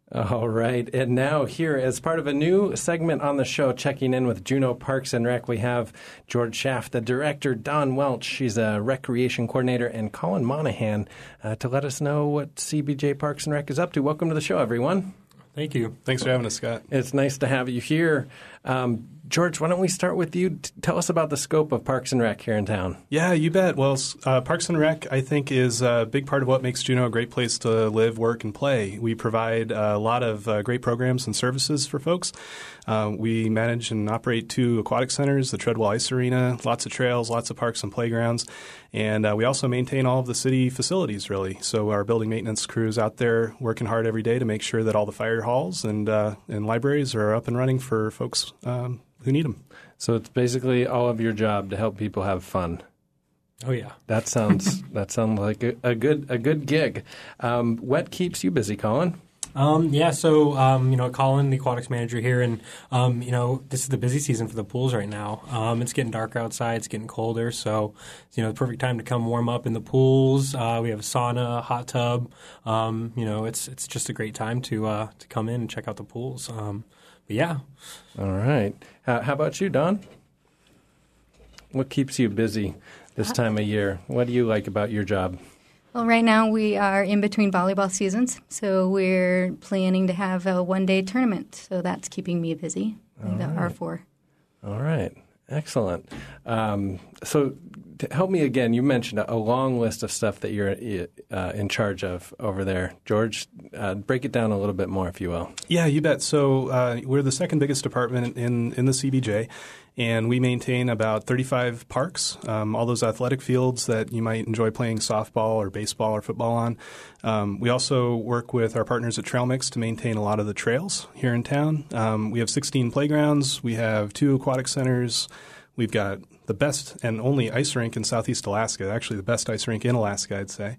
All right. And now here, as part of a new segment on the show, checking in with Juneau Parks and Rec, we have George Schaff, the director, Don Welch, she's a recreation coordinator, and Colin Monahan to let us know what CBJ Parks and Rec is up to. Welcome to the show, everyone. Thank you. Thanks for having us, Scott. It's nice to have you here. George, why don't we start with you? Tell us about the scope of Parks and Rec here in town. Yeah, you bet. Well, Parks and Rec, I think, is a big part of what makes Juneau a great place to live, work, and play. We provide a lot of great programs and services for folks. We manage and operate 2 aquatic centers, the Treadwell Ice Arena, lots of trails, lots of parks and playgrounds. And we also maintain all of the city facilities, really. So our building maintenance crews out there working hard every day to make sure that all the fire halls and libraries are up and running for folks who need them. So it's basically all of your job to help people have fun. Oh yeah, that sounds like a good gig. What keeps you busy, Colin? So Colin, the aquatics manager here, and this is the busy season for the pools right now. It's getting darker outside, it's getting colder, so the perfect time to come warm up in the pools. We have a sauna, hot tub. It's just a great time to come in and check out the pools. But yeah. All right. How about you, Don? What keeps you busy this time of year? What do you like about your job? Well, right now we are in between volleyball seasons, so we're planning to have a one-day tournament. So that's keeping me busy, the R4. All right. Excellent. So to help me again, you mentioned a long list of stuff that you're in charge of over there. George, break it down a little bit more, if you will. Yeah, you bet. So we're the second biggest department in the CBJ, and we maintain about 35 parks, all those athletic fields that you might enjoy playing softball or baseball or football on. We also work with our partners at Trail Mix to maintain a lot of the trails here in town. We have 16 playgrounds. We have 2 aquatic centers. We've got the best and only ice rink in Southeast Alaska, actually the best ice rink in Alaska, I'd say.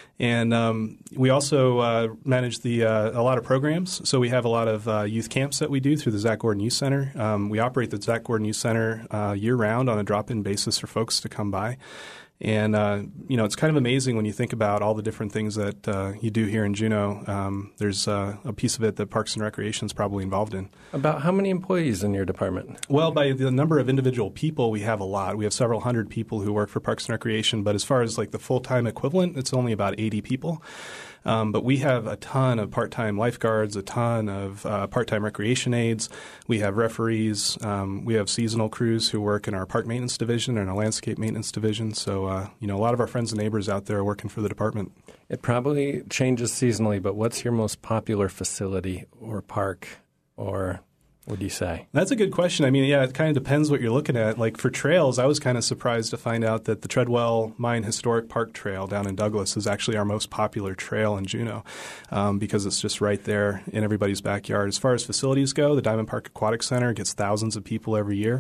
And we also manage a lot of programs. So we have a lot of youth camps that we do through the Zach Gordon Youth Center. We operate the Zach Gordon Youth Center year-round on a drop-in basis for folks to come by. And, it's kind of amazing when you think about all the different things that you do here in Juneau. There's a piece of it that Parks and Recreation is probably involved in. About how many employees in your department? Well, by the number of individual people, we have a lot. We have several hundred people who work for Parks and Recreation, but as far as like the full-time equivalent, it's only about 80 people. But we have a ton of part-time lifeguards, a ton of part-time recreation aides. We have referees. We have seasonal crews who work in our park maintenance division and our landscape maintenance division. So, a lot of our friends and neighbors out there are working for the department. It probably changes seasonally, but what's your most popular facility or park, or would you say? That's a good question. I mean, yeah, it kind of depends what you're looking at. Like for trails, I was kind of surprised to find out that the Treadwell Mine Historic Park Trail down in Douglas is actually our most popular trail in Juneau because it's just right there in everybody's backyard. As far as facilities go, the Diamond Park Aquatic Center gets thousands of people every year.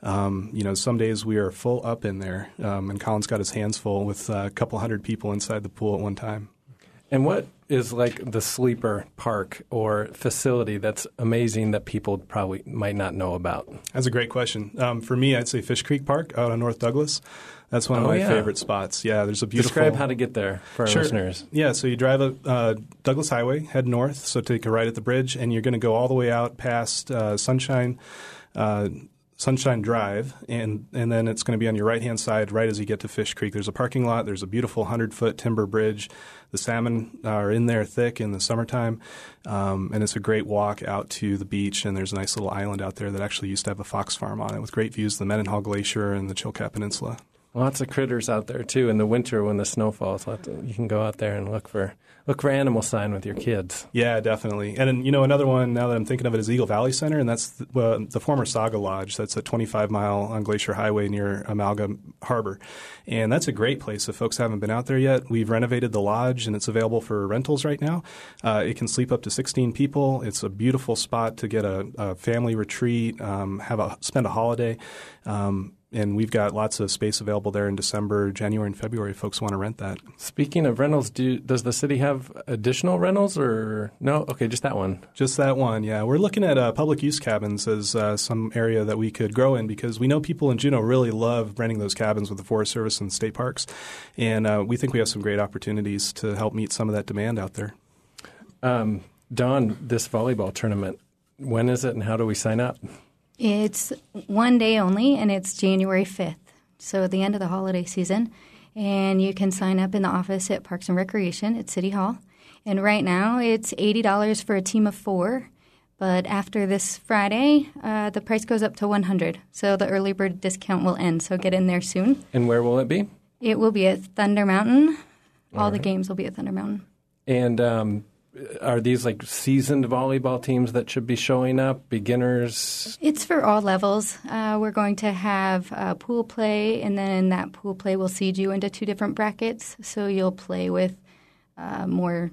Some days we are full up in there, and Colin's got his hands full with a couple hundred people inside the pool at one time. And what is like the sleeper park or facility that's amazing that people probably might not know about? That's a great question. For me, I'd say Fish Creek Park out on North Douglas. That's one of my favorite spots. Yeah, there's a beautiful... Describe how to get there for our listeners. Yeah, so you drive up Douglas Highway, head north, so take a right at the bridge, and you're going to go all the way out past Sunshine Drive, and then it's going to be on your right-hand side right as you get to Fish Creek. There's a parking lot. There's a beautiful 100-foot timber bridge. The salmon are in there thick in the summertime, and it's a great walk out to the beach, and there's a nice little island out there that actually used to have a fox farm on it with great views of the Mendenhall Glacier and the Chilkat Peninsula. Lots of critters out there, too. In the winter when the snow falls, you can go out there and look for animal sign with your kids. Yeah, definitely. And, another one, now that I'm thinking of it, is Eagle Valley Center, and that's the former Saga Lodge. That's a 25-mile on Glacier Highway near Amalgam Harbor. And that's a great place if folks haven't been out there yet. We've renovated the lodge, and it's available for rentals right now. It can sleep up to 16 people. It's a beautiful spot to get a family retreat, spend a holiday. And we've got lots of space available there in December, January, and February if folks want to rent that. Speaking of rentals, does the city have additional rentals or no? Okay, just that one. Just that one, yeah. We're looking at public use cabins as some area that we could grow in because we know people in Juneau really love renting those cabins with the Forest Service and state parks. And we think we have some great opportunities to help meet some of that demand out there. Dawn, this volleyball tournament, when is it and how do we sign up? It's one day only, and it's January 5th, so at the end of the holiday season. And you can sign up in the office at Parks and Recreation at City Hall. And right now it's $80 for a team of 4. But after this Friday, the price goes up to $100. So the early bird discount will end, so get in there soon. And where will it be? It will be at Thunder Mountain. All the games will be at Thunder Mountain. And are these like seasoned volleyball teams that should be showing up, beginners? It's for all levels. We're going to have pool play, and then that pool play will seed you into 2 different brackets. So you'll play with more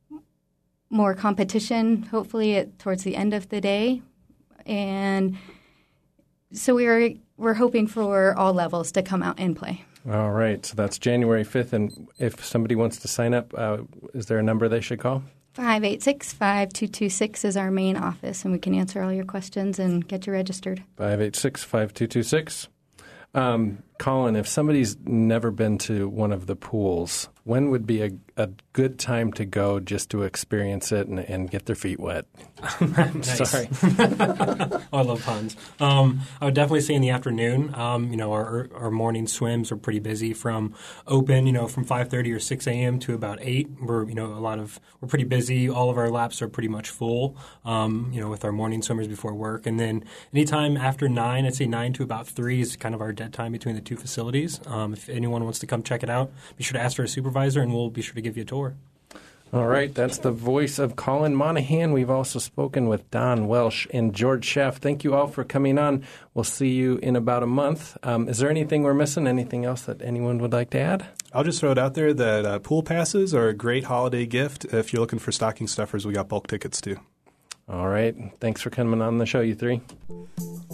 competition, hopefully towards the end of the day. And so we're hoping for all levels to come out and play. All right. So that's January 5th. And if somebody wants to sign up, is there a number they should call? 586-5226 is our main office, and we can answer all your questions and get you registered. 586-5226. Colin, if somebody's never been to one of the pools, when would be a good time to go just to experience it and get their feet wet? Sorry. I love puns. I would definitely say in the afternoon. Our morning swims are pretty busy from open, from 5:30 or 6 a.m. to about 8. We're pretty busy. All of our laps are pretty much full, with our morning swimmers before work. And then anytime after 9, I'd say 9 to about 3 is kind of our dead time between the 2 facilities. If anyone wants to come check it out, be sure to ask for a supervisor, and we'll be sure to give you a tour. All right, that's the voice of Colin Monahan. We've also spoken with Don Welsh and George Schaff. Thank you all for coming on. We'll see you in about a month. Is there anything we're missing? Anything else that anyone would like to add? I'll just throw it out there that pool passes are a great holiday gift. If you're looking for stocking stuffers, we got bulk tickets too. All right. Thanks for coming on the show, you three.